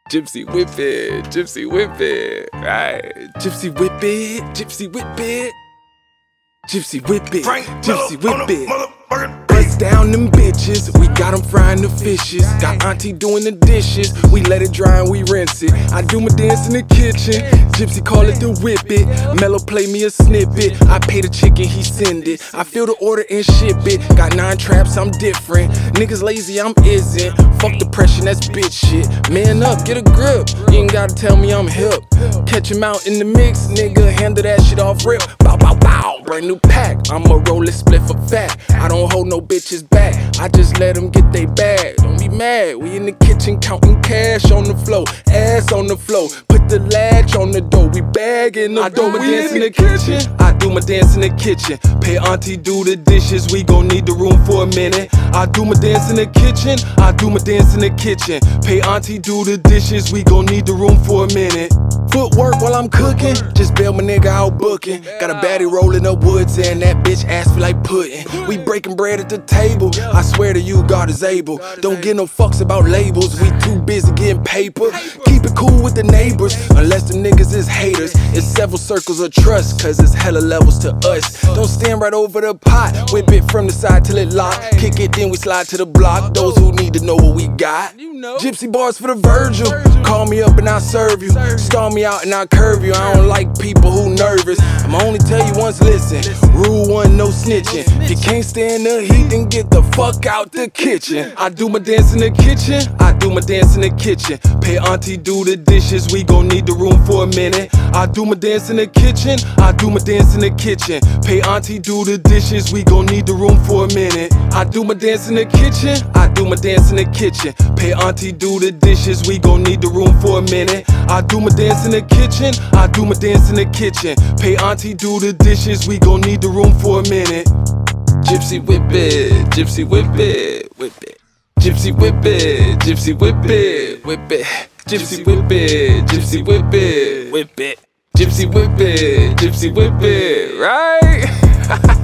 Gypsy whip it, gypsy whip it, right? Gypsy whip it, gypsy whip it, gypsy whip it, gypsy whip it. Bust down them bitches, we got them frying the fishes. Got auntie doing the dishes, we let it dry and we rinse it. I do my dance in the kitchen, Gypsy call it the whip it. Mellow play me a snippet, I pay the chicken, he send it. I fill the order and ship it, got 9 traps, I'm different. Niggas lazy, I'm isn't. Fuck depression, that's bitch shit. Man up, get a grip, you ain't gotta tell me I'm hip. Catch him out in the mix, nigga, handle that shit off rip. Bow, bow, bow, brand new pack, I'ma roll this split for fat. I don't hold no bitches back, I just let them get they bag. Don't be mad, we in the kitchen counting cash on the floor, ass on the floor. Put the latch on the door, we bagging the dough. I do my dance in the kitchen, I do my dance in the kitchen. Pay auntie do the dishes, we gon' need the room for a minute. I do my dance in the kitchen, I do my dance in the kitchen. Pay auntie do the dishes, we gon' need the room for a minute. Footwork while I'm cooking, just bail my nigga out booking. Got a baddie rolling up woods and that bitch ass feel like pudding. We breaking bread at the table, I swear to you God is able. Don't give no fucks about labels, we too busy getting paper. Keep it cool with the neighbors, unless the niggas is haters. It's several circles of trust, cause it's hella levels to us. Don't stand right over the pot, whip it from the side till it lock. Kick it then we slide to the block, those who need to know what we got. Gypsy bars for the Virgil, call me up and I'll serve you. Stall me out and I'll curve you, I don't like people who nervous. I'ma only tell you once, listen, rule 1, no snitching. If you can't stand the heat, then get the fuck out the kitchen. I do my dance in the kitchen, I do my dance in the kitchen. Pay auntie do the dishes, we gon' need the room for a minute. I do my dance in the kitchen, I do my dance in the kitchen. Pay auntie do the dishes, we gon' need the room for a minute. I do my dance in the kitchen, I do my dance in the kitchen. Pay auntie do the dishes, we gon' need the room for a minute. I do my dance in the kitchen, I do my dance in the kitchen. Pay auntie do the dishes, we gon' need the room for a minute. Gypsy whip it, gypsy whip it, whip it. Gypsy whip it, gypsy whip it, whip it. Gypsy whip it, gypsy whip it, whip it. Gypsy whip it, gypsy whip it, right?